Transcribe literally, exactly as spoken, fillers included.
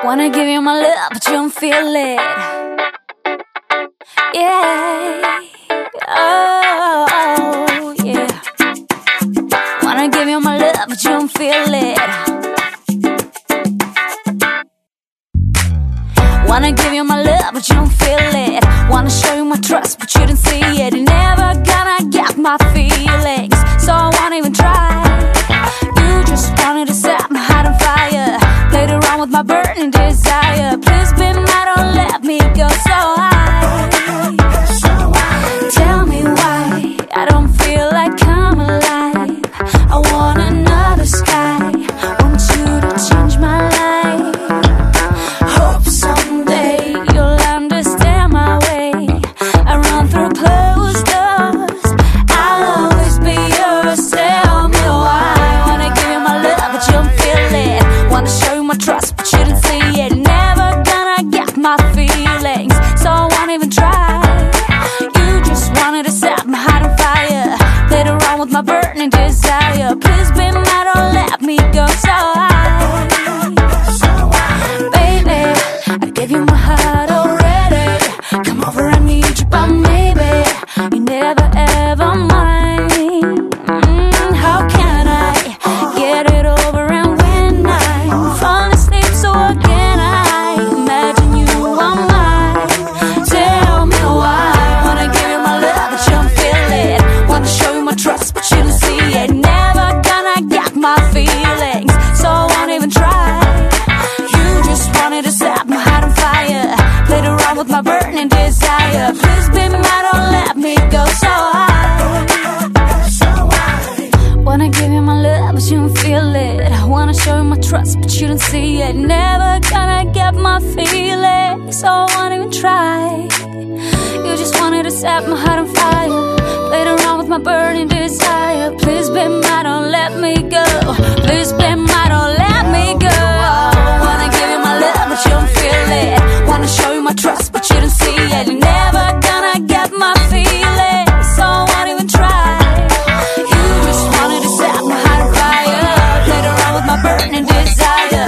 Wanna give you my love, but you don't feel it. Yeah, oh, yeah. Wanna give you my love, but you don't feel it. Wanna give you my love, but you don't feel it. Wanna show you my trust, but you don't see it. You're never gonna get my feelings, so I won't even try. You just wanted to set my heart on fire, played around with my burning desire. Please be mine, don't let me go so high. Tell me why I don't feel like I'm alive. I want another sky, want you to change my life. Hope someday you'll understand my way. I run through closed doors, I'll always be yours. Tell me why. Wanna give you my love, but you don't feel it. Wanna show you my trust, but you didn't see it. Never gonna get my feelings, so I won't even try. You just wanted to set my heart on fire, played around with my burning desire. Please be mine, don't let me go so high. Baby, I gave you my heart already. Come over, I need you, but maybe you never ever mind. Mm, how can I get it over? And when I fall asleep, so again I imagine you are mine. Tell me why. Wanna give you my love, but you don't feel it. Wanna show you my trust, but you don't see it. Never gonna get my feelings, so I won't even try. You just wanted to set my heart on fire, played around with my burning desire. Please be mine, don't let me go so high. Wanna give you my love, but you don't feel it. I wanna show you my trust, but you don't see it. Never gonna get my feelings, so I won't even try. You just wanted to set my heart on fire, played around with my burning desire. Please be mine, don't let me go. Please be mine, don't let me go. Wanna give you my love, but you don't feel it. Wanna show you my trust, but you don't see it. You're never gonna get my feelings, so I won't even try. You just wanted to set my heart on fire, played around with my burning desire.